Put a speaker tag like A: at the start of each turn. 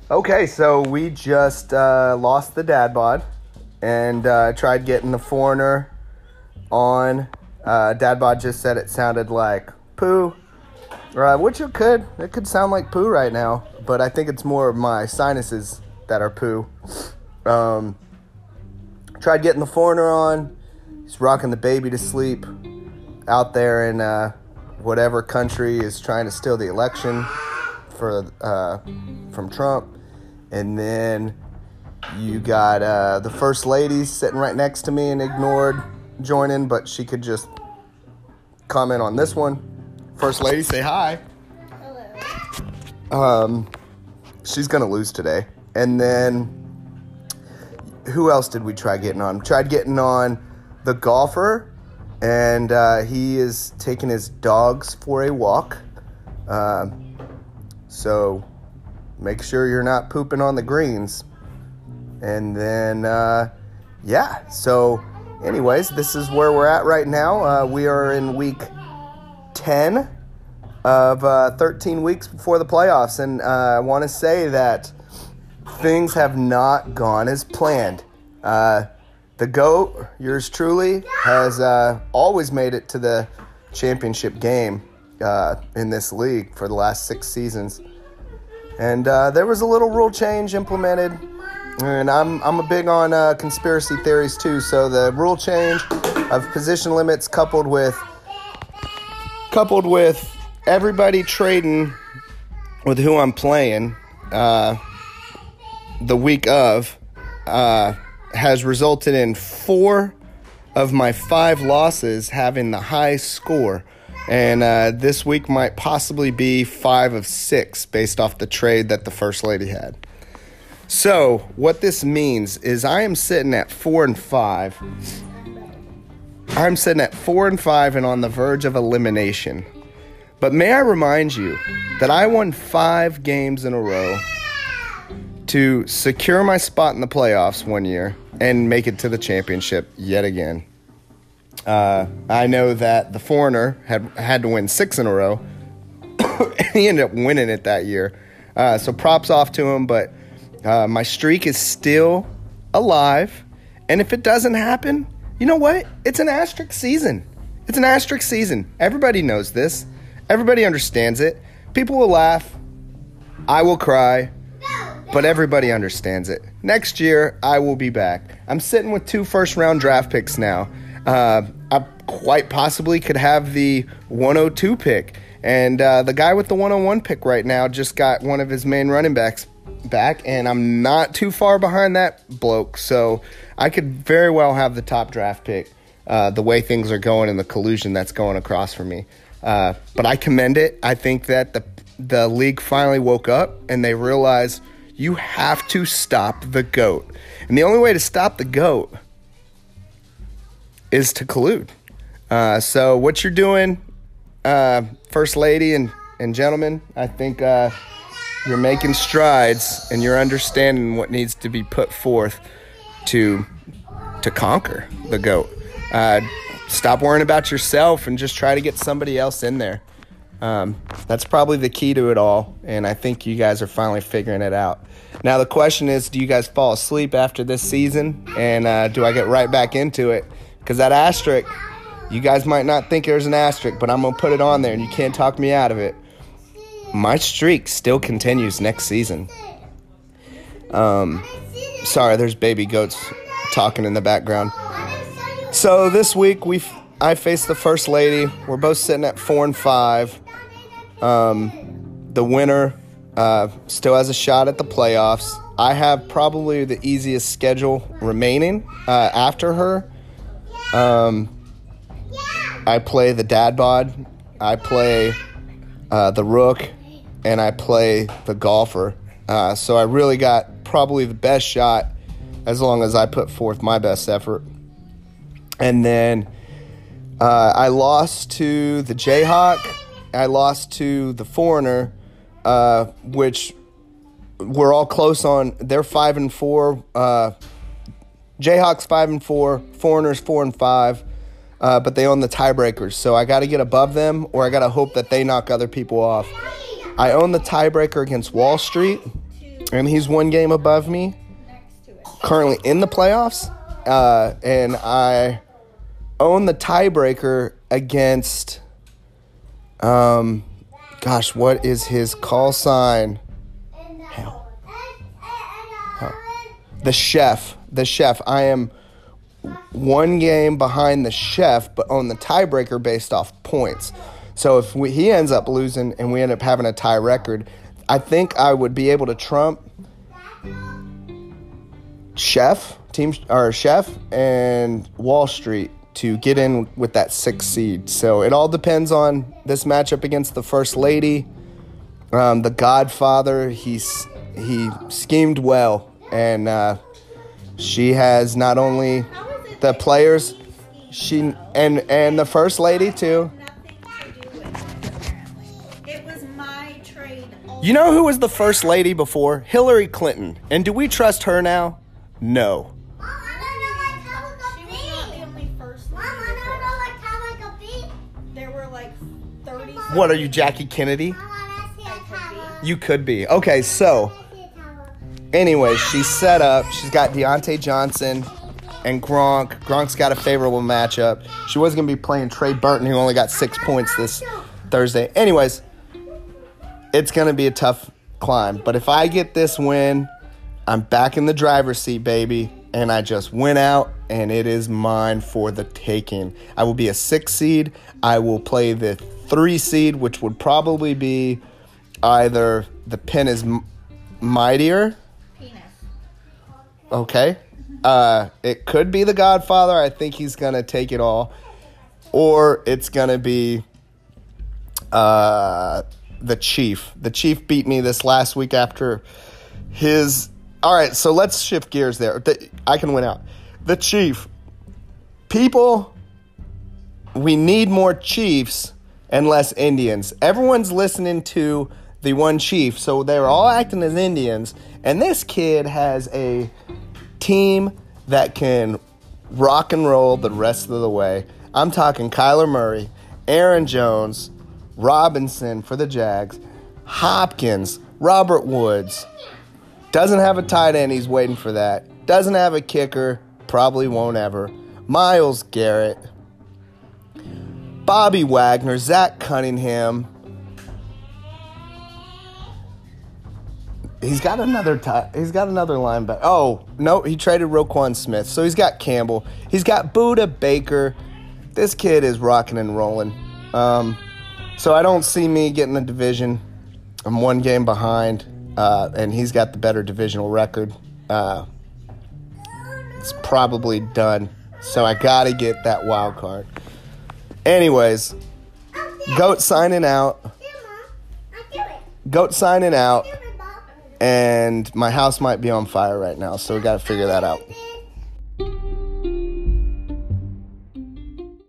A: Okay, so we just lost the dad bod and tried getting the foreigner on. Dad bod just said it sounded like poo, which it could sound like poo right now, but I think it's more of my sinuses that are poo. Tried getting the foreigner on. He's rocking the baby to sleep out there in whatever country is trying to steal the election from Trump. And then you got the First Lady sitting right next to me and ignored joining, but she could just comment on this one. First Lady, say hi.
B: Hello.
A: She's going to lose today. And then who else did we try getting on? Tried getting on the golfer, and he is taking his dogs for a walk. So make sure you're not pooping on the greens. And then, so anyways, this is where we're at right now. We are in week 10 of 13 weeks before the playoffs. And I want to say that things have not gone as planned. The GOAT, yours truly, has always made it to the championship game in this league for the last 6 seasons. And there was a little rule change implemented, and I'm a big on conspiracy theories too. So the rule change of position limits coupled with everybody trading with who I'm playing the week of has resulted in 4 of my 5 losses having the high score. And this week might possibly be 5 of 6 based off the trade that the First Lady had. So what this means is I am sitting at 4-5. I'm sitting at 4-5 and on the verge of elimination. But may I remind you that I won 5 games in a row to secure my spot in the playoffs one year and make it to the championship yet again. I know that the foreigner had to win 6 in a row. He ended up winning it that year. So props off to him, but my streak is still alive. And if it doesn't happen, you know what? It's an asterisk season. It's an asterisk season. Everybody knows this. Everybody understands it. People will laugh. I will cry. But everybody understands it. Next year, I will be back. I'm sitting with 2 first-round draft picks now. I quite possibly could have the 102 pick. And the guy with the 101 pick right now just got one of his main running backs back, and I'm not too far behind that bloke. So I could very well have the top draft pick the way things are going and the collusion that's going across for me. But I commend it. I think that the league finally woke up, and they realized you have to stop the GOAT. And the only way to stop the GOAT is to collude. So what you're doing, First Lady and gentlemen, I think you're making strides and you're understanding what needs to be put forth to conquer the GOAT. Stop worrying about yourself and just try to get somebody else in there. That's probably the key to it all, and I think you guys are finally figuring it out. Now the question is, do you guys fall asleep after this season, and do I get right back into it? Because that asterisk, you guys might not think there's an asterisk, but I'm going to put it on there, and you can't talk me out of it. My streak still continues next season. Sorry, there's baby goats talking in the background. So this week, I faced the First Lady. We're both sitting at 4-5. The winner still has a shot at the playoffs. I have probably the easiest schedule remaining after her. I play the dad bod, I play the rook, and I play the golfer. So I really got probably the best shot as long as I put forth my best effort. And then I lost to the Jayhawk. I lost to the foreigner, which we're all close on. They're 5-4. Jayhawks 5-4. Foreigners 4-5. But they own the tiebreakers. So I got to get above them, or I got to hope that they knock other people off. I own the tiebreaker against Wall Street. and he's one game above me, currently in the playoffs, and I own the tiebreaker against, gosh, what is his call sign? Hell. The Chef. I am one game behind the Chef, but own the tiebreaker based off points. So if he ends up losing and we end up having a tie record, I think I would be able to trump Chef and Wall Street to get in with that 6th seed. So it all depends on this matchup against the First Lady. The Godfather, he schemed well, and she has not only the players, and the First Lady too.
B: It was my trade.
A: You know who was the First Lady before? Hillary Clinton. And do we trust her now? No.
B: There were like 30.
A: What, are you Jackie Kennedy? You could be. Okay, so anyway, she's set up. She's got Deontay Johnson and Gronk. Gronk's got a favorable matchup. She was going to be playing Trey Burton, who only got 6 points this Thursday. Anyways, it's going to be a tough climb. But if I get this win, I'm back in the driver's seat, baby. And I just went out, and it is mine for the taking. I will be a 6 seed. I will play the 3 seed, which would probably be either the Pin is Mightier.
B: Penis.
A: Okay. It could be the Godfather. I think he's going to take it all. Or it's going to be the Chief. The Chief beat me this last week after his... All right, so let's shift gears there. I can win out. The Chief. People, we need more Chiefs and less Indians. Everyone's listening to the one Chief, so they're all acting as Indians. And this kid has a team that can rock and roll the rest of the way. I'm talking Kyler Murray, Aaron Jones, Robinson for the Jags, Hopkins, Robert Woods. Doesn't have a tight end, he's waiting for that. Doesn't have a kicker, probably won't ever. Myles Garrett, Bobby Wagner, Zach Cunningham. He's got another linebacker. Oh, no, he traded Roquan Smith. So he's got Campbell. He's got Buda Baker. This kid is rocking and rolling. So I don't see me getting the division. I'm one game behind. And he's got the better divisional record. It's probably done. So I got to get that wild card. Anyways, GOAT signing out. GOAT signing out. And my house might be on fire right now, so we got to figure that out.